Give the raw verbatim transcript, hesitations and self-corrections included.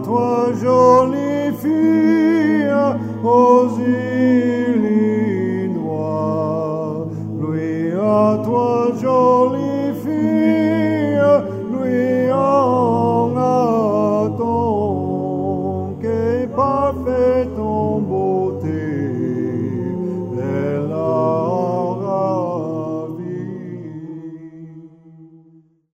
toi, jolie fille, aux Illinois. Lui à toi, jolie fille, lui en attend, qu'est parfait.